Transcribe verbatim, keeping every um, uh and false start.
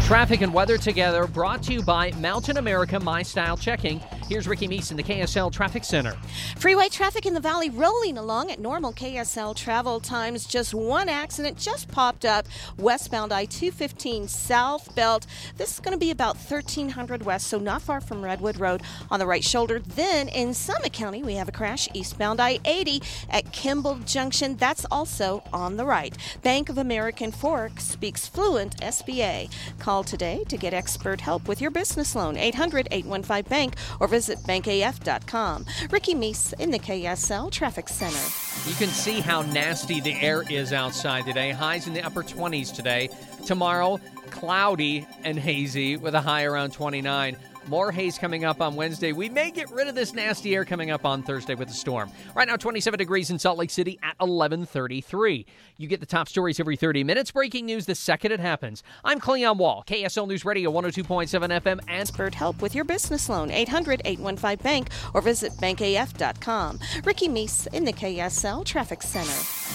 Traffic and weather together, brought to you by Mountain America My Style Checking. Here's Ricky Meese in the K S L Traffic Center. Freeway traffic in the valley rolling along at normal K S L travel times. Just one accident just popped up westbound I two fifteen South Belt. This is going to be about thirteen hundred west, so not far from Redwood Road on the right shoulder. Then in Summit County, we have a crash eastbound I eighty at Kimball Junction. That's also on the right. Bank of American Fork speaks fluent S B A. Call today to get expert help with your business loan. eight hundred, eight one five, bank or visit bank A F dot com. Ricky Meese in the K S L Traffic Center. You can see how nasty the air is outside today. Highs in the upper twenties today. Tomorrow, cloudy and hazy with a high around twenty-nine. More haze coming up on Wednesday. We may get rid of this nasty air coming up on Thursday with the storm. Right now, twenty-seven degrees in Salt Lake City at eleven thirty-three. You get the top stories every thirty minutes. Breaking news the second it happens. I'm Cleon Wall, K S L News Radio, one oh two point seven F M. And expert help with your business loan. eight hundred, eight one five, bank or visit bank A F dot com. Ricky Meese in the K S L Traffic Center.